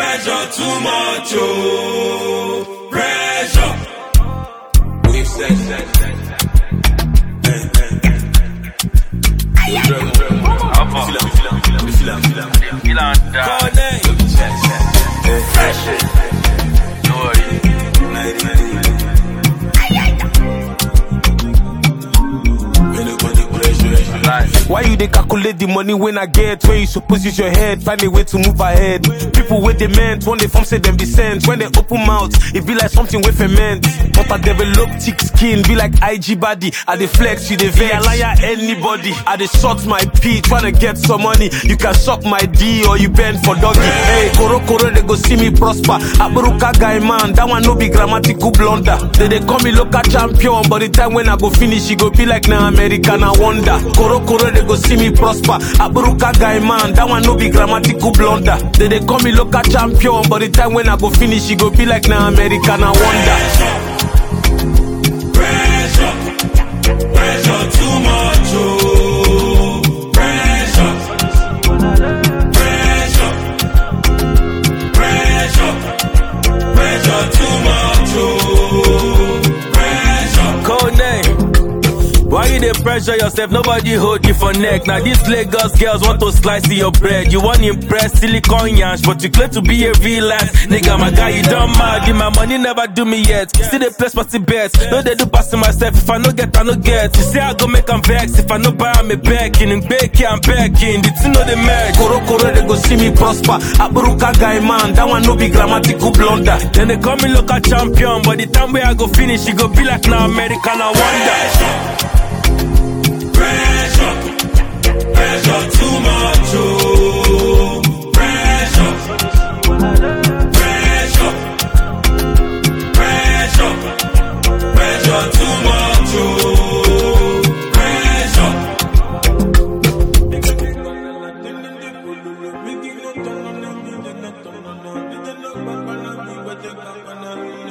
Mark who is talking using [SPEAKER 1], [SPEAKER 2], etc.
[SPEAKER 1] Pressure too much, oh. Pressure. We've said that.
[SPEAKER 2] Why you dey calculate the money when I get? When you suppose use your head, find a way to move ahead. People with they meant, when they form say them be sent. When they open mouth, it be like something with ferment. But I develop thick skin, be like IG body. I dey flex, you dey vex. I liar anybody. I dey short my pee, tryna get some money. You can suck my D or you bend for doggy. Hey, Koro they go see me prosper. Aburuka guy man, that one no be grammatical blunder. They call me local champion, but the time when I go finish, it go be like na American I wonder. Koro they go see me prosper. Aburuka guy man, that one no be grammatical blunder. They call me local champion, but the time when I go finish, it go be like na American I wonder.
[SPEAKER 1] Pressure, pressure too much, oh. Pressure, pressure, pressure, pressure too much, oh. Pressure.
[SPEAKER 3] Code name. Why you dey pressure yourself? Nobody hold you for neck. Now these Lagos girls want to slice your bread. You want impress silicon yansh, but you claim to be a real life nigga. My guy, you don't mad. My money never do me yet. Still they place party bets. No they do passing myself. If I no get, I no get. You say I go make them vex. If I no buy, I'm a backing. And baking, I'm backing. The two know they match.
[SPEAKER 2] Koro they go see me prosper. Aburuka guy man, that one no be grammatical blunder.
[SPEAKER 3] Then they call me local champion, but the time where I go finish, it go be like now American I wonder.
[SPEAKER 1] Pressure, pressure too much, oh. Pressure, pressure, pressure, pressure too much, oh. Pressure.